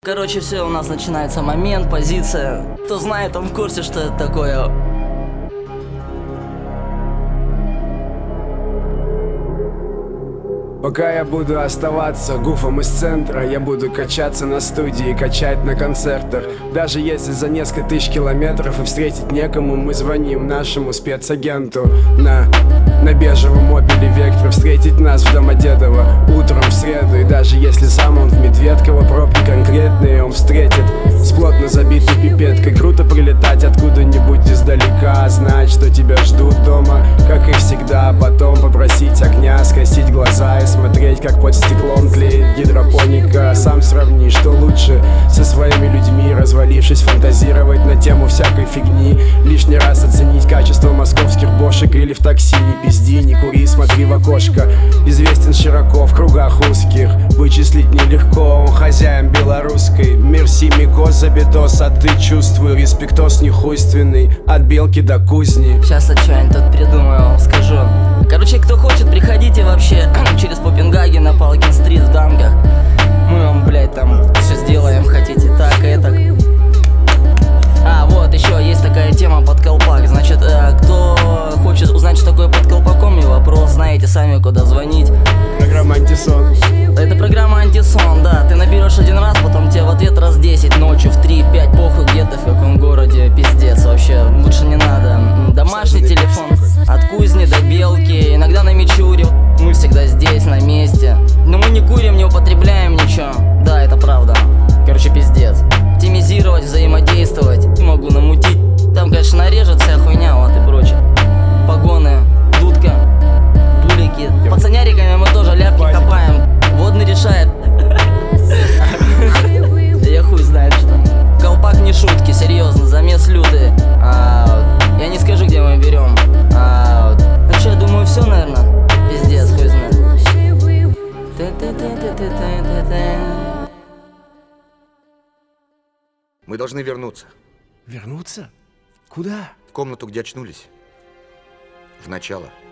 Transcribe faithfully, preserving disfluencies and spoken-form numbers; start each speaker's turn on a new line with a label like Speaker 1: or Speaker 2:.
Speaker 1: Короче, все, у нас начинается момент, позиция. Кто знает, он в курсе, что это такое.
Speaker 2: Пока я буду оставаться гуфом из центра, я буду качаться на студии, качать на концертах. Даже если за несколько тысяч километров и встретить некому, мы звоним нашему спецагенту на, на бежевом Opel Vectra. Встретить нас в Домодедово утром в среду. И даже если сам он в Медведково, пробки конкретные он встретит с плотно забитой пипеткой. Круто прилетать откуда-нибудь издалека, знать, что тебя ждут дома, как и всегда. Потом попросить огня, скосить глаза и смотреть, как под стеклом тлеет гидропоника. Сам сравни, что лучше со своими людьми, развалившись, фантазировать на тему всякой фигни. Лишний раз оценить качество московских бошек или в такси. Не пизди, не кури, смотри в окошко. Известен широко в кругах узких, вычислить нелегко, он хозяин белорусской. Мерси, микос, забитос, а ты чувствуй респектос нехуйственный от белки до кузни.
Speaker 1: Сейчас я что-нибудь тут придумаю, скажу. Короче, кто хочет, приходите вообще через Попенгаген на Палкин-стрит в Дангах. Мы вам, блядь, там все сделаем, хотите так и так. А, вот, еще есть такая тема под колпак. Значит, э, кто хочет узнать, что такое под колпаком, и вопрос, знаете сами, куда звонить.
Speaker 2: Программа «Антисон».
Speaker 1: Это программа «Антисон», да. Ты наберешь один раз, потом тебе в ответ раз десять, ночью, в три, в пять, похуй, где-то, в каком городе, пиздец вообще. Лучше не надо. Домашний телефон, от кузни до белки, иногда на Мичуре. Мы всегда здесь, на месте. Но мы не курим, не употребляем ничего. Да, это правда. Короче, пиздец. Оптимизировать, взаимодействовать. Могу намутить. Там, конечно, нарежет вся хуйня, вот и прочее. Погоны, дудка, булики. Пацаняриками мы тоже ляпки копаем. Водный решает. Я хуй знает, что. Колпак не шутки, серьезно, замес лютый. Я не скажу, где мы берем. Ну что, я думаю, все, наверное. Пиздец, хуй знает.
Speaker 3: Мы должны вернуться.
Speaker 2: Вернуться? Куда?
Speaker 3: В комнату, где очнулись. В начало.